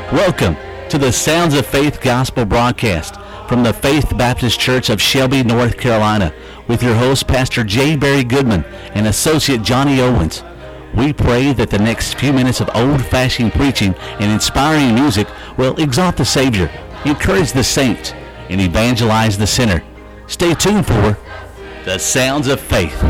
Welcome to the Sounds of Faith Gospel broadcast from the Faith Baptist Church of Shelby, North Carolina, with your host, Pastor J. Barry Goodman and Associate Johnny Owens. We pray that the next few minutes of old-fashioned preaching and inspiring music will exalt the Savior, encourage the saints, and evangelize the sinner. Stay tuned for the Sounds of Faith.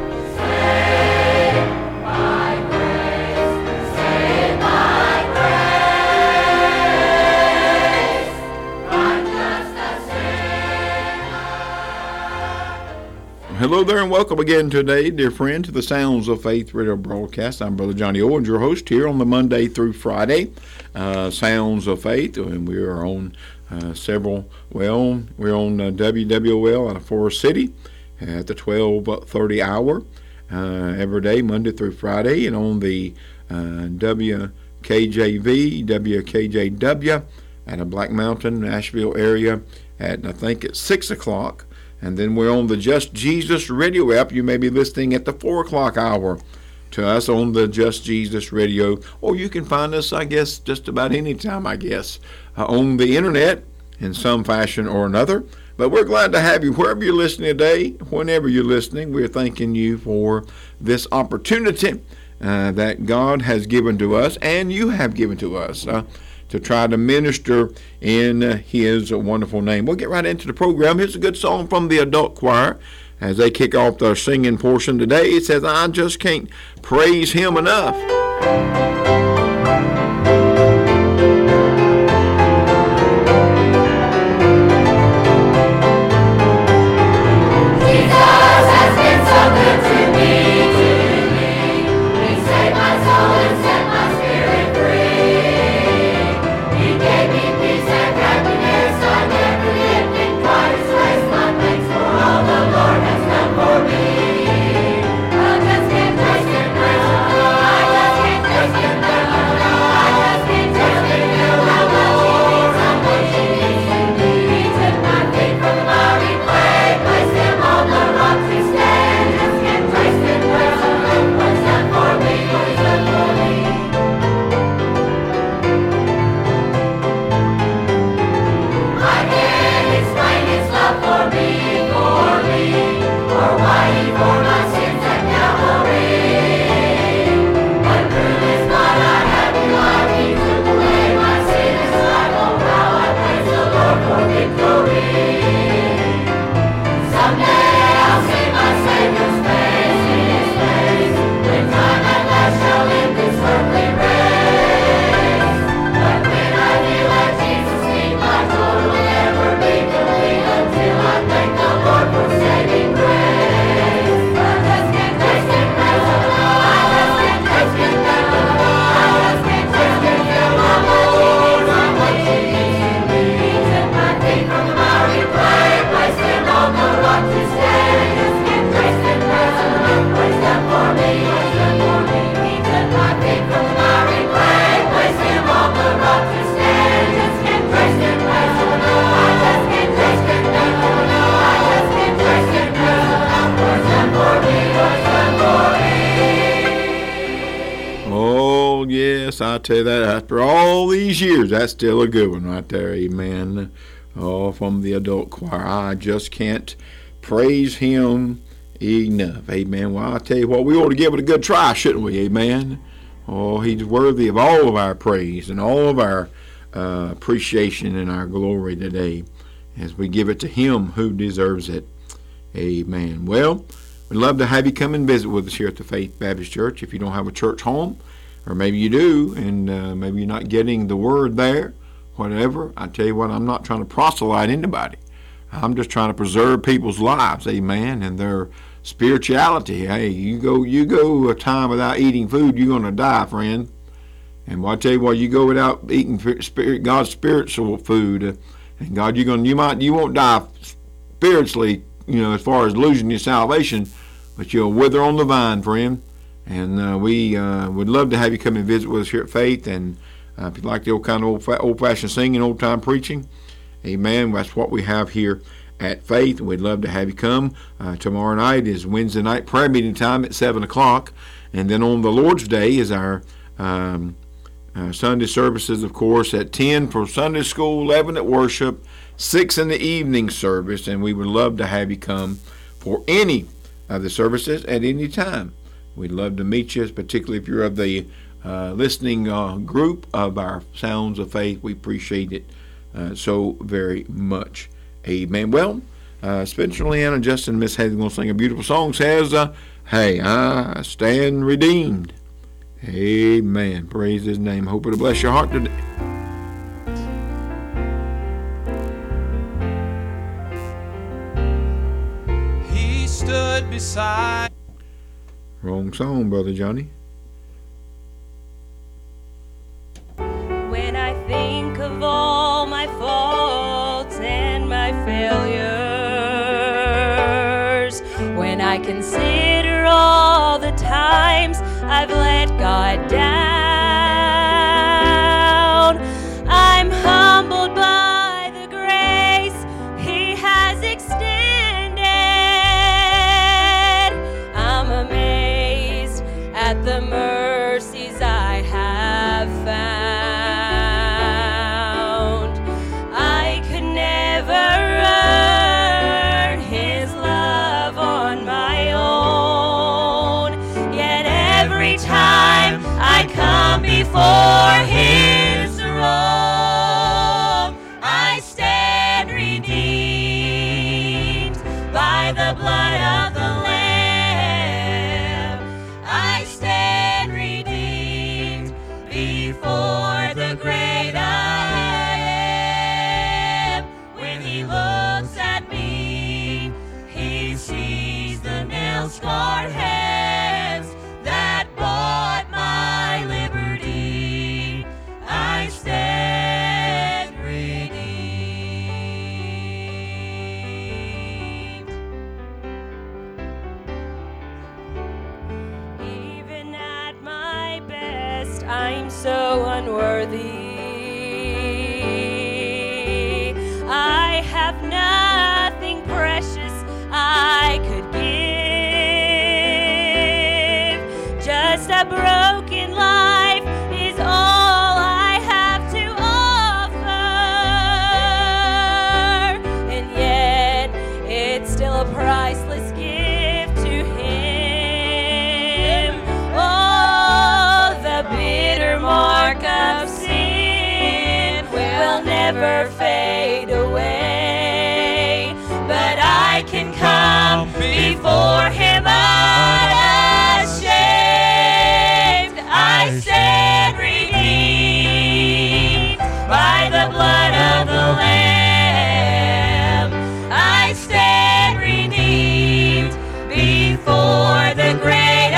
Hello there and welcome again today, dear friend, to the Sounds of Faith radio broadcast. I'm Brother Johnny Owens, your host here on the Monday through Friday, Sounds of Faith, and we are on we're on WWL out of Forest City at the 12:30 hour every day, Monday through Friday, and on the WKJV, WKJW at a Black Mountain, Nashville area at, I think, it's 6 o'clock. And then we're on the Just Jesus radio app. You may be listening at the 4 o'clock hour to us on the Just Jesus radio. Or you can find us, I guess, just about any time, on the internet in some fashion or another. But we're glad to have you wherever you're listening today, whenever you're listening. We're thanking you for this opportunity that God has given to us and you have given to us to try to minister in His wonderful name. We'll get right into the program. Here's a good song from the adult choir as they kick off their singing portion today. It says, I just can't praise Him enough. I tell you that after all these years, that's still a good one right there, amen. Oh, from the adult choir, I just can't praise Him enough, amen. Well, I tell you what, we ought to give it a good try, shouldn't we, amen? Oh, He's worthy of all of our praise and all of our appreciation and our glory today as we give it to Him who deserves it, amen. Well, we'd love to have you come and visit with us here at the Faith Baptist Church. If you don't have a church home, or maybe you do, and maybe you're not getting the word there, whatever. I tell you what, I'm not trying to proselyte anybody. I'm just trying to preserve people's lives, amen, and their spirituality. Hey, you go a time without eating food, you're going to die, friend. And I tell you what, you go without eating God's spiritual food, and God, you won't die spiritually, as far as losing your salvation, but you'll wither on the vine, friend. And we would love to have you come and visit with us here at Faith. And if you like the old-fashioned singing, old-time preaching, amen, that's what we have here at Faith. We'd love to have you come. Tomorrow night is Wednesday night prayer meeting time at 7 o'clock. And then on the Lord's Day is our Sunday services, of course, at 10 for Sunday school, 11 at worship, 6 in the evening service, and we would love to have you come for any of the services at any time. We'd love to meet you, particularly if you're of the listening group of our Sounds of Faith. We appreciate it so very much. Amen. Well, Spencer, Leanna, and Justin, Miss Hazel's going to sing a beautiful song. Says, hey, I stand redeemed. Amen. Praise his name. Hope it'll bless your heart today. He stood beside. Wrong song, Brother Johnny. When I think of all my faults and my failures, when I consider all the times I've let God down, I'm humbled by the grace He has extended. I'm amazed at the mercies I have found. I could never earn His love on my own, yet every time I come before His throne, I stand redeemed by the blood of the Lamb. I stand redeemed before the great I am. When He looks at me, He sees the nail-scarred hands that bought my liberty. I stand redeemed. Even at my best, I'm so unworthy. I have nothing precious I could give. Just a broken life is all I have to offer, and yet it's still a priceless gift to Him. Oh, the bitter mark of sin will never fade away, but I can come before Him unashamed. I stand redeemed by the blood of the Lamb. I stand redeemed before the great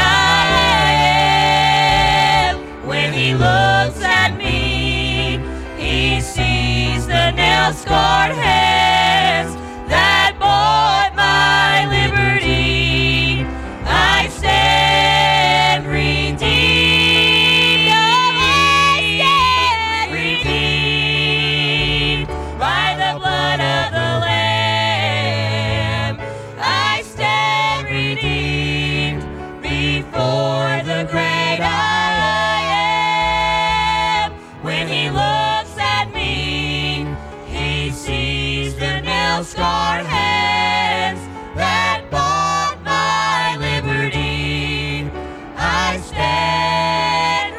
I am. When He looks at me, He sees the nail-scarred hands that bought my liberty. I stand redeemed. I stand redeemed by the blood of the Lamb. I stand redeemed before the great I am. When He looks at me, He sees the nail-scarred hands that bought my liberty. I stand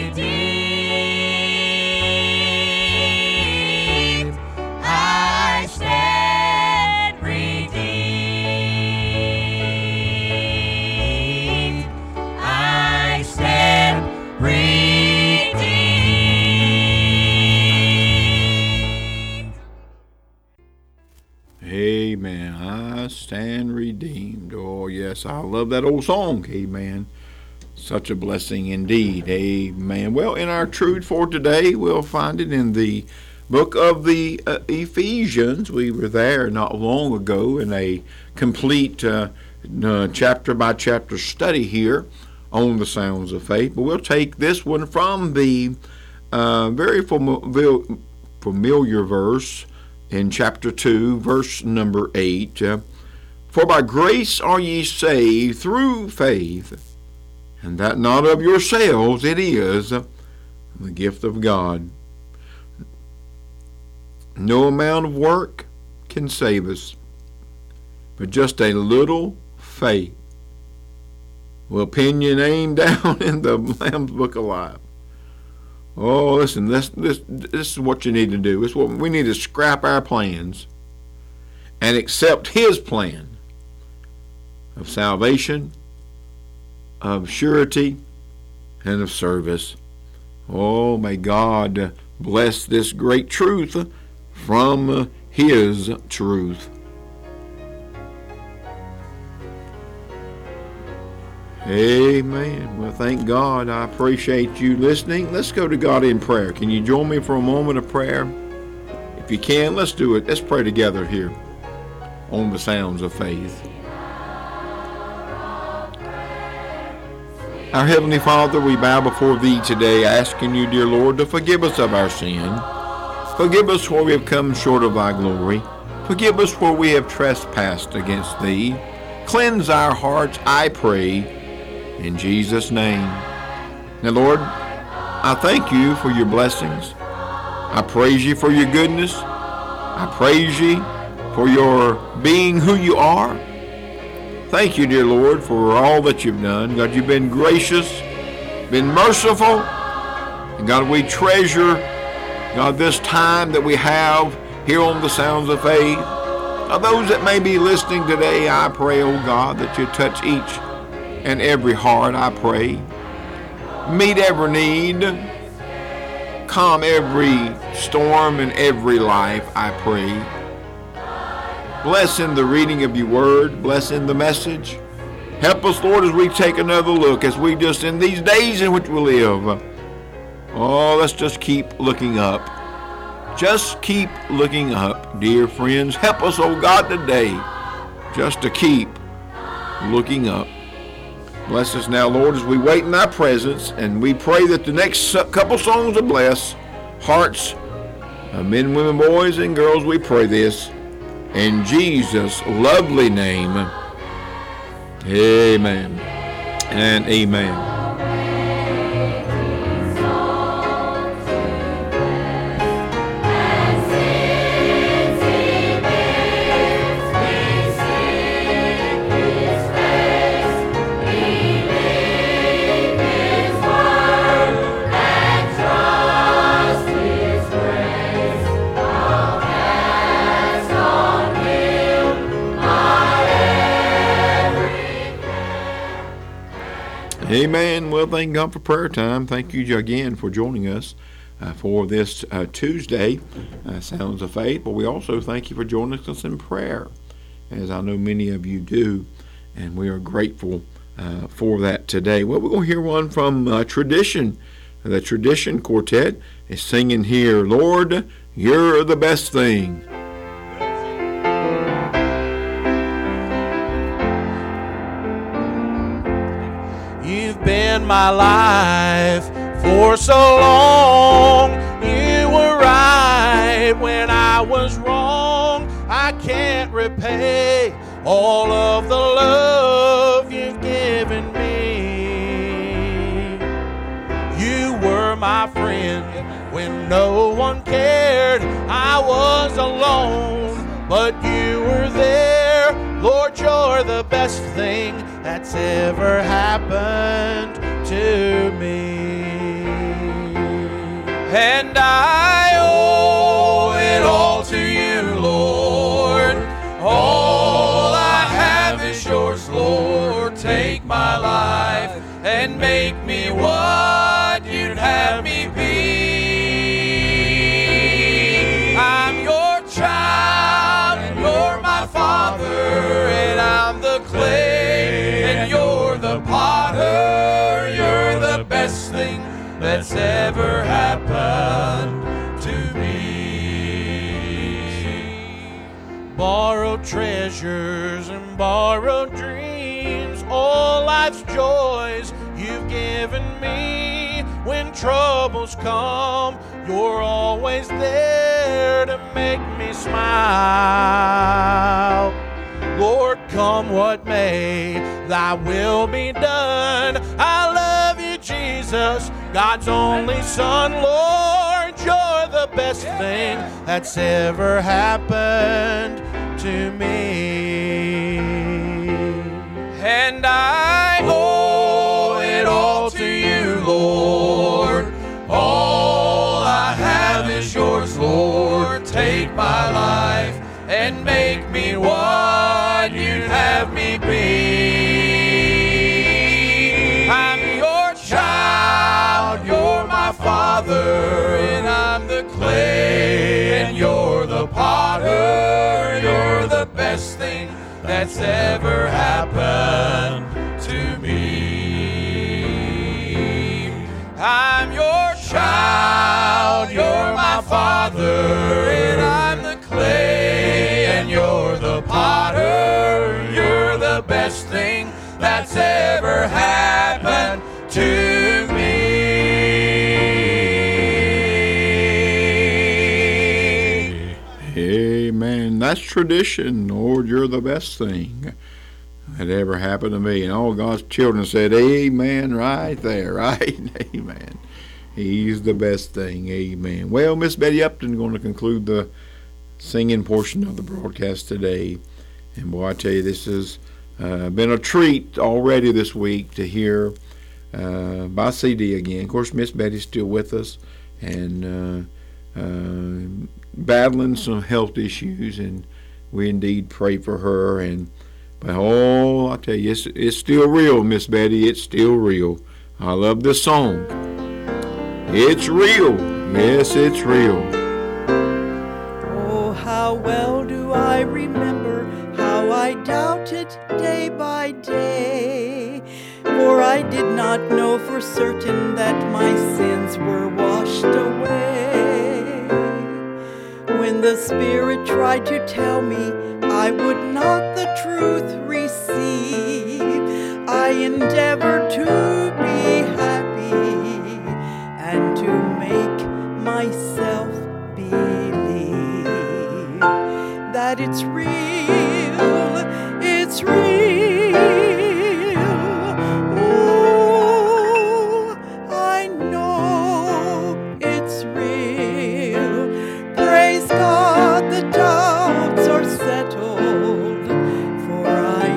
redeemed. I stand redeemed. I stand redeemed. Amen. I stand redeemed. Oh, yes, I love that old song. Amen. Such a blessing indeed. Amen. Well, in our truth for today, we'll find it in the book of the Ephesians. We were there not long ago in a complete chapter by chapter study here on the Sounds of Faith. But we'll take this one from the very familiar verse in chapter 2, verse number 8. For by grace are ye saved through faith, and that not of yourselves, it is the gift of God. No amount of work can save us, but just a little faith will pin your name down in the Lamb's Book of Life. Oh, listen, this is what you need to do. It's what we need to scrap our plans and accept His plan of salvation, of surety, and of service. Oh, may God bless this great truth from His truth. Amen. Well, thank God. I appreciate you listening. Let's go to God in prayer. Can you join me for a moment of prayer? If you can, let's do it. Let's pray together here on the Sounds of Faith. Our Heavenly Father, we bow before Thee today, asking You, dear Lord, to forgive us of our sin. Forgive us where we have come short of Thy glory. Forgive us where we have trespassed against Thee. Cleanse our hearts, I pray, in Jesus' name. Now, Lord, I thank You for Your blessings. I praise You for Your goodness. I praise You for Your being who You are. Thank You, dear Lord, for all that You've done. God, You've been gracious, been merciful. And God, we treasure, God, this time that we have here on the Sounds of Faith. Now, those that may be listening today, I pray, oh God, that You touch each and every heart, I pray. Meet every need. Calm every storm in every life, I pray. Bless in the reading of Your word. Bless in the message. Help us, Lord, as we take another look, as we just, in these days in which we live, oh, let's just keep looking up. Just keep looking up, dear friends. Help us, oh God, today, just to keep looking up. Bless us now, Lord, as we wait in Thy presence, and we pray that the next couple songs will bless hearts of men, women, boys, and girls. We pray this in Jesus' lovely name. Amen and amen. Amen. Well, thank God for prayer time. Thank you again for joining us for this Tuesday, Sounds of Faith. But we also thank you for joining us in prayer, as I know many of you do, and we are grateful for that today. Well, we're going to hear one from Tradition. The Tradition Quartet is singing here, Lord, You're the Best Thing. Been my life for so long. You were right when I was wrong. I can't repay all of the love you've given me. You were my friend when no one cared. I was alone, but you were there. Lord, You're the best thing that's ever happened to me. And I owe it all to You, Lord. All I have is Yours, Lord. Take my life and make me what You'd have me be. I'm Your child and You're my Father, and I'm the clay and You're the potter. You're the best thing that's ever happened to me. Borrowed treasures and borrowed dreams, all life's joys You've given me. When troubles come, You're always there to make me smile. Lord, come what may, Thy will be done. I love You, Jesus. God's only Son, Lord, you're the best thing that's ever happened to me. And I owe it all to you, Lord. All I have is yours, Lord. Take my life and make me what you'd have me be. I'm your child, you're my Father, and I'm the clay, and you're the potter. You're the best thing that's ever happened to me. I'm your child, you're my Father, and I'm the clay, and you're the potter. You're the best thing that's ever happened to me. Amen. That's tradition. Lord, you're the best thing that ever happened to me. And all God's children said, amen, right there, right? Amen. He's the best thing. Amen. Well, Miss Betty Upton going to conclude the singing portion of the broadcast today. And boy, I tell you, this has been a treat already this week to hear by CD again. Of course, Miss Betty's still with us and battling some health issues, and we indeed pray for her. But I tell you, it's still real, Miss Betty. It's still real. I love this song. It's real. Yes, it's real. Oh, how well do I remember how I doubted day by day, for I did not know for certain that my sins were washed away. When the Spirit tried to tell me I would not the truth receive, I endeavored to be happy and to make myself believe that it's real, it's real. Oh, I know it's real. Praise God, the doubts are settled, for I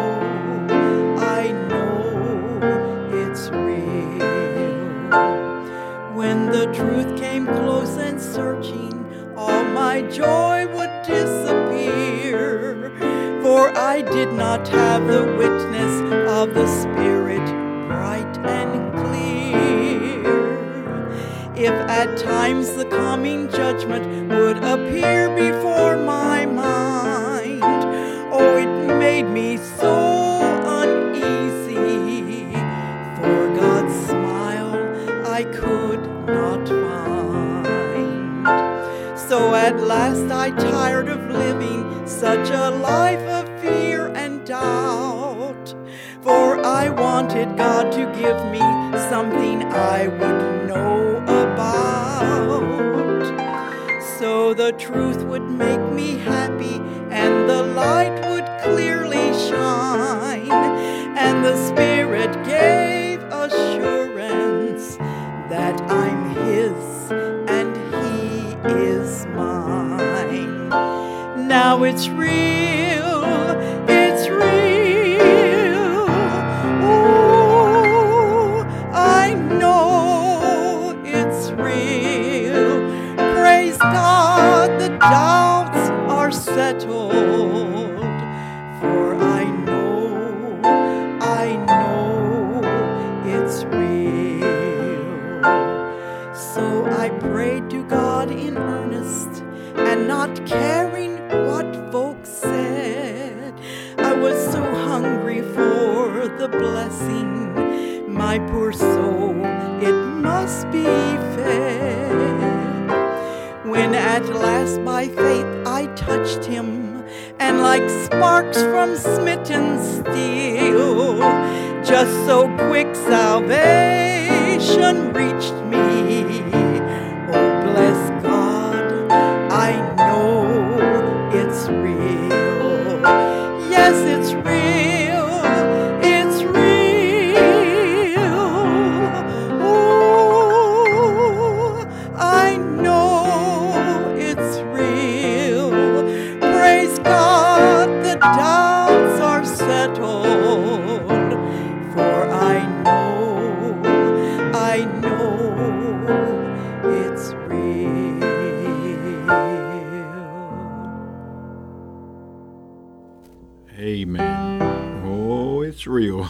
know it's real. When the truth came close and searching, all my joy would disappear, for I did not have the witness of the Spirit bright and clear. If at times the coming judgment would appear before my mind, oh, it made me so uneasy, for God's smile I could not find. So at last I tired of living such a life of fear and doubt, for I wanted God to give me something I would know about. So the truth would make me happy, and the light would clearly shine, and the Spirit gave assurance that I'm His and He is mine. Now it's real, it's real. Oh, I know it's real. Praise God, the doubts are settled, for I know it's real. So I prayed to God in earnest, and not caring what folks said, I was so hungry for the blessing, my poor soul, it must be fed. When at last by faith I touched Him, and like sparks from smitten steel, just so quick salvation reached me. Oh, bless God, I know it's real. Yes, it's real, it's real. Oh, real.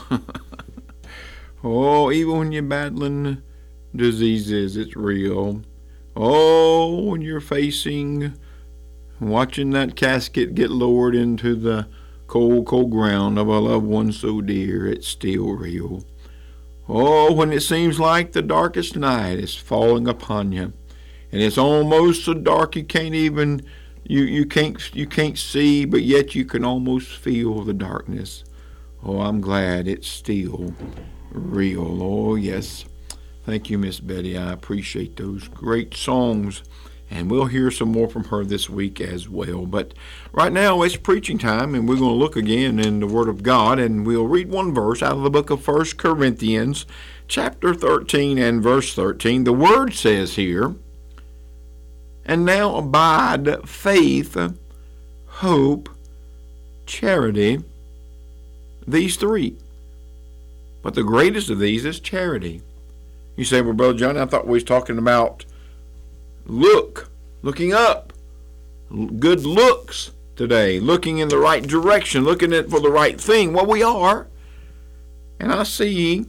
Oh, even when you're battling diseases, it's real. Oh, when you're watching that casket get lowered into the cold, cold ground of a loved one so dear, it's still real. Oh, when it seems like the darkest night is falling upon you, and it's almost so dark you can't even, you can't see, but yet you can almost feel the darkness. Oh, I'm glad it's still real. Oh, yes. Thank you, Miss Betty. I appreciate those great songs. And we'll hear some more from her this week as well. But right now it's preaching time, and we're going to look again in the Word of God, and we'll read one verse out of the book of 1 Corinthians, chapter 13 and verse 13. The Word says here, "And now abide faith, hope, charity, these three. But the greatest of these is charity." You say, "Well, Brother Johnny, I thought we was talking about looking up, good looks today, looking in the right direction, looking for the right thing." Well, we are. And I see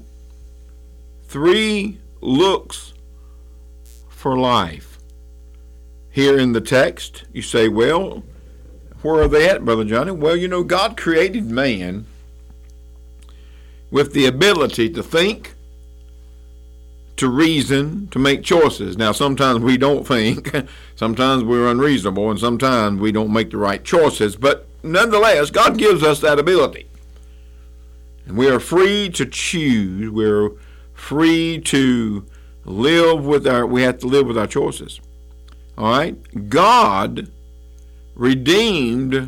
3 looks for life here in the text. You say, "Well, where are they at, Brother Johnny?" Well, you know, God created man with the ability to think, to reason, to make choices. Now, sometimes we don't think, sometimes we're unreasonable, and sometimes we don't make the right choices, but nonetheless, God gives us that ability. And we are free to choose. We're free to live we have to live with our choices. All right? God's redeemed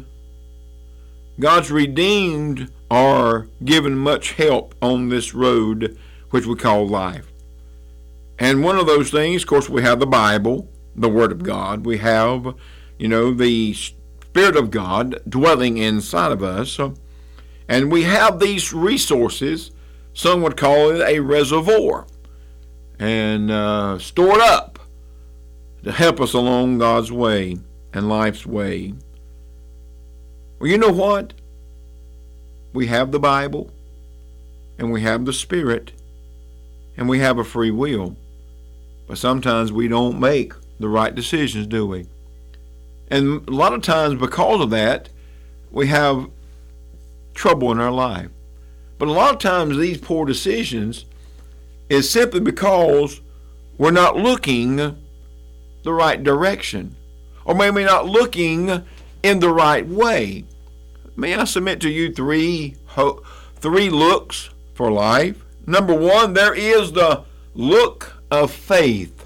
are given much help on this road which we call life. And one of those things, of course, we have the Bible, the Word of God. We have, the Spirit of God dwelling inside of us. And we have these resources, some would call it a reservoir, and stored up to help us along God's way and life's way. Well, you know what? We have the Bible, and we have the Spirit, and we have a free will. But sometimes we don't make the right decisions, do we? And a lot of times because of that, we have trouble in our life. But a lot of times these poor decisions is simply because we're not looking the right direction, or maybe not looking in the right way. May I submit to you 3 looks for life? Number 1, there is the look of faith.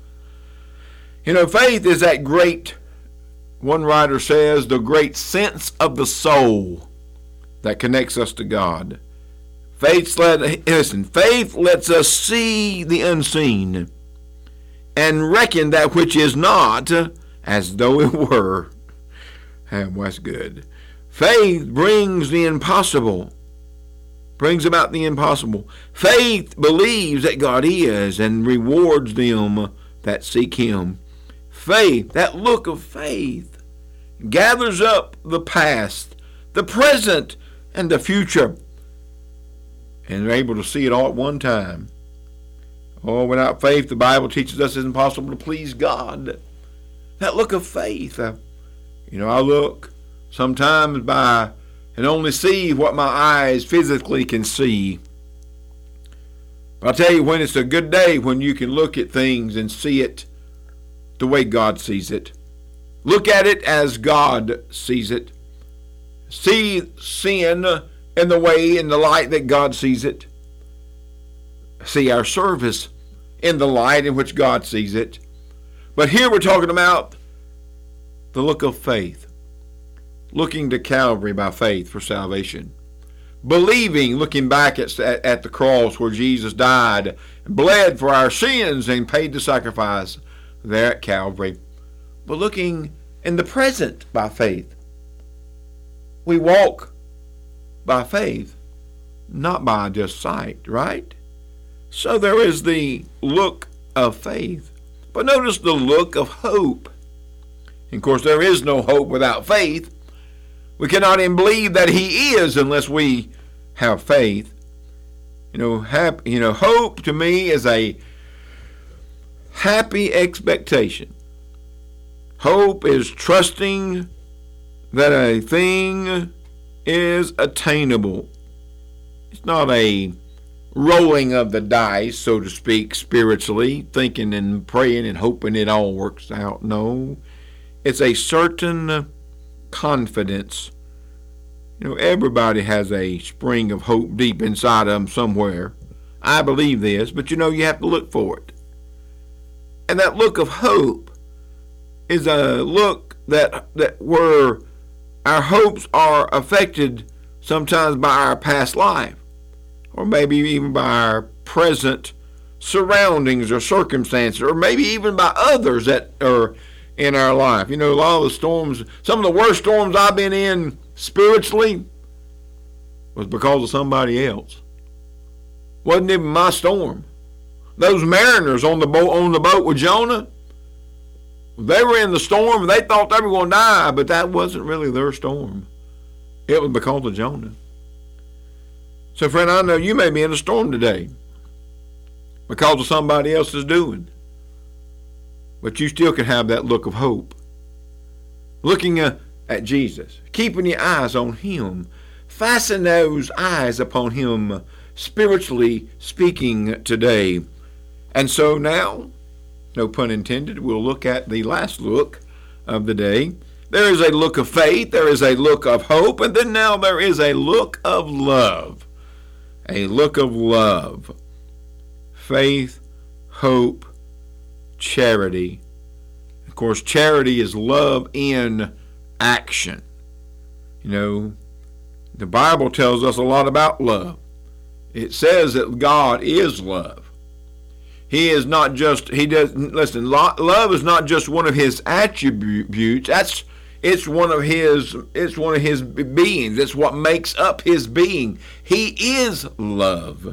Faith is that great, one writer says, the great sense of the soul that connects us to God. Faith lets us see the unseen and reckon that which is not as though it were. That's good. Faith brings about the impossible. Faith believes that God is and rewards them that seek Him. Faith, that look of faith, gathers up the past, the present, and the future, and they're able to see it all at one time. Oh, without faith, the Bible teaches us it's impossible to please God. That look of faith. I look sometimes and only see what my eyes physically can see. But I'll tell you, when it's a good day, when you can look at things and see it the way God sees it. Look at it as God sees it. See sin in the light that God sees it. See our service in the light in which God sees it. But here we're talking about the look of faith. Looking to Calvary by faith for salvation. Believing, looking back at the cross where Jesus died, bled for our sins, and paid the sacrifice there at Calvary. But looking in the present by faith. We walk by faith, not by just sight, right? So there is the look of faith. But notice the look of hope. And of course, there is no hope without faith. We cannot even believe that He is unless we have faith. Hope to me is a happy expectation. Hope is trusting that a thing is attainable. It's not a rolling of the dice, so to speak, spiritually, thinking and praying and hoping it all works out. No, it's a certain confidence. Everybody has a spring of hope deep inside of them somewhere. I believe this, but you have to look for it. And that look of hope is a look that where our hopes are affected sometimes by our past life, or maybe even by our present surroundings or circumstances, or maybe even by others that are in our life. A lot of the storms, some of the worst storms I've been in spiritually was because of somebody else. Wasn't even my storm. Those mariners on the boat with Jonah, they were in the storm and they thought they were going to die, but that wasn't really their storm. It was because of Jonah. So friend, I know you may be in a storm today because of somebody else's doing, but you still can have that look of hope. Looking at Jesus, keeping your eyes on Him. Fasten those eyes upon Him, spiritually speaking, today. And so now, no pun intended, we'll look at the last look of the day. There is a look of faith, there is a look of hope, and then now there is a look of love. A look of love. Faith, hope, charity. Of course, charity is love in action. The Bible tells us a lot about love. It says that God is love. Love is not just one of His attributes. It's one of his beings. It's what makes up His being. He is love.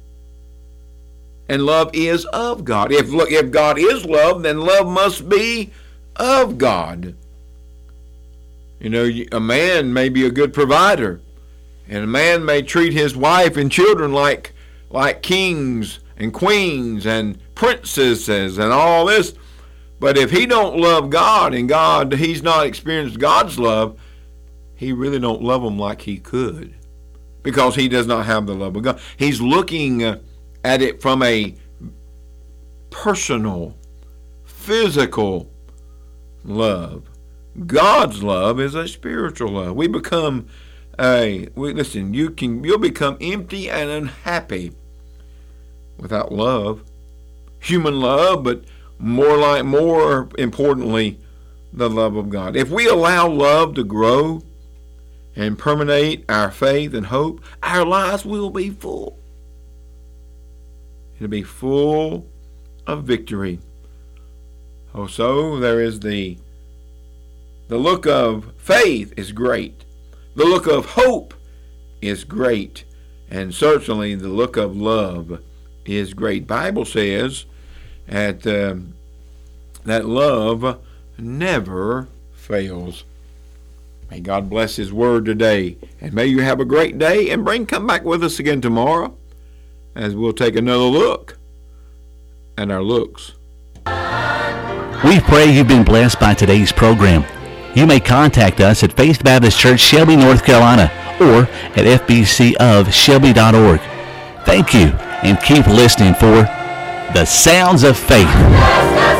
And love is of God. If God is love, then love must be of God. A man may be a good provider, and a man may treat his wife and children like kings and queens and princesses and all this. But if he don't love God and he's not experienced God's love, he really don't love him like he could, because he does not have the love of God. He's looking at it from a personal, physical love. God's love is a spiritual love. You'll become empty and unhappy without love. Human love, but more importantly, the love of God. If we allow love to grow and permeate our faith and hope, our lives will be full. It'll be full of victory. So there is the look of faith is great. The look of hope is great. And certainly the look of love is great. Bible says that love never fails. May God bless His word today. And may you have a great day. And come back with us again tomorrow as we'll take another look at our looks. We pray you've been blessed by today's program. You may contact us at Faith Baptist Church, Shelby, North Carolina, or at fbcofshelby.org. Thank you, and keep listening for The Sounds of Faith.